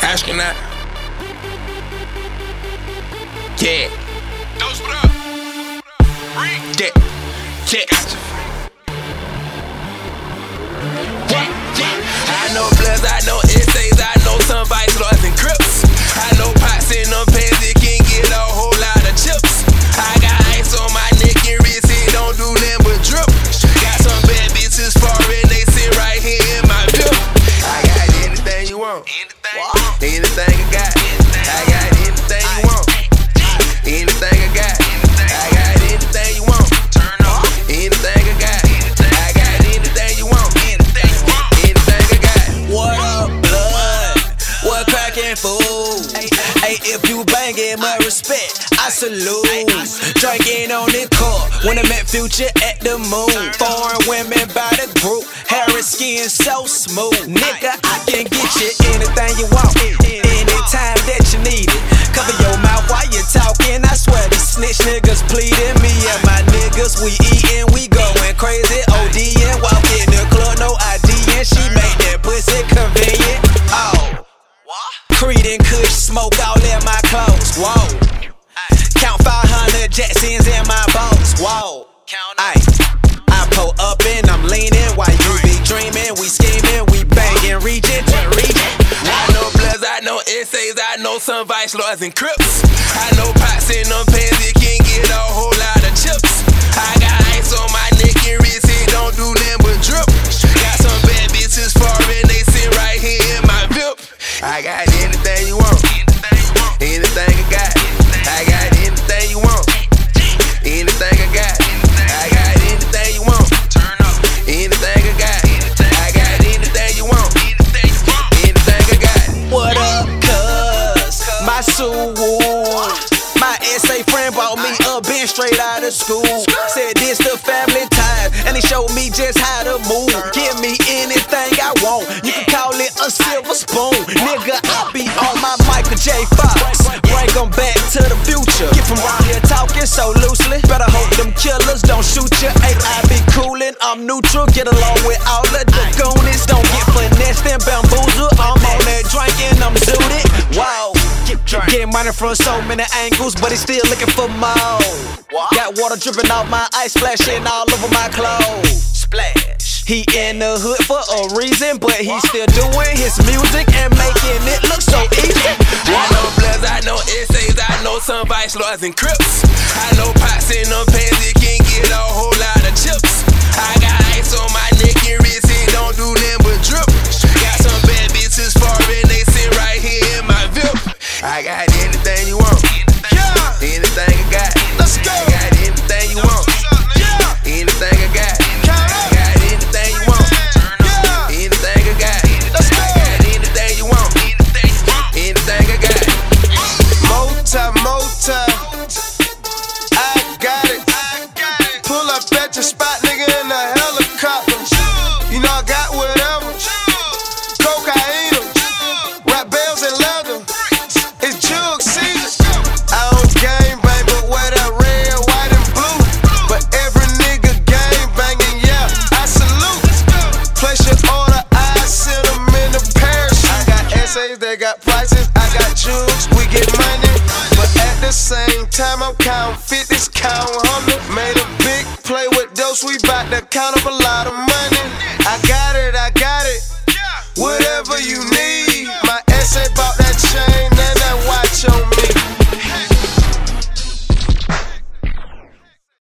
Astronaut. Yeah. Those what up? Yeah. Check. I know Bloods, I know essays, I know some Vice Lords and Crips. I know pots in them pants that can get a whole lot of chips. I got ice on my neck and wrist, it don't do nothing but drip. Got some bad bitches foreign, they sit right here in my view. I got anything you want, anything I got. I got anything you want, anything I got. I got anything you want, anything I got. I got anything you want, anything I got. What up, blood? What crackin', fool? Hey, if you bangin', my respect, I salute. Drinking on the court when I met Future at the moon. Foreign women by the group, hair and skin so smooth. Nigga, I can get you anything you want, anytime that you need it. Cover your mouth while you talking. I swear these snitch niggas pleading. Me and my niggas, we eatin', we going crazy. OD'ing, walk in the club, no ID, and she make that pussy convenient. Oh, Creed and Kush smoke all in my clothes. Whoa. Count 500 Jacksons in my boats. Whoa. Ay, I pull up and I'm leaning while you be dreaming. We scheming, we banging, region to region. I know Bloods, I know essays, I know some Vice Lords and Crips. I know pots in them pants that can get a whole lot of chips. I got ice on my neck and wrist, it don't do nothing but drip. Got some bad bitches foreign, they sit right here in my VIP. I got anything you want, anything I got. I got anything you want, anything I got. I got anything you want, anything I got. I got anything you want, anything I got. What up, cuz? My suit. My SA friend brought me a bench straight out of school. Said this the family ties, and he showed me just how to move. Give me anything I want, you can call it a silver spoon. Nigga, I be on my Michael J. Fox. Bring 'em back to the future. Get from around here talking so loosely. Better hope them killers don't shoot you. Hey, I be coolin', I'm neutral. Get along with all of the goonies. Don't get finessed and bamboozled. I'm on that drinking, I'm zooted. Wow. Get money from so many angles, but he's still looking for more. Got water dripping off my ice, splashing all over my clothes. Splash. He in the hood for a reason, but he's still doing his music and making it look so easy. I know Bloods, I know essays, I know some Vice Lords and Crips. I know pots in them pants that can get a whole lot of chips. I got ice on my neck and wrist, it don't do nothing but drip. Got some bad bitches foreign, they sit right here in my VIP. I got anything you want, anything I got. Let's go. I got anything you want, anything I got. I got anything you want, anything I got. Let's go. I got anything you want, anything I got. Mota, I got it. Pull up at your spot, nigga, in a helicopter. You know I got whatever. Cocaine, rap bells and leather. It's jug season. I don't gang bang, but wear that red, white, and blue. But every nigga gang banging, yeah, I salute. Place your order, I send them in the parachute. I got essays, they got prices. I got jugs, we get money. But at the same time, I'm counting 50s, counting 100. Made a big play with dose, we bout to count up a lot of money. I got it, whatever you need.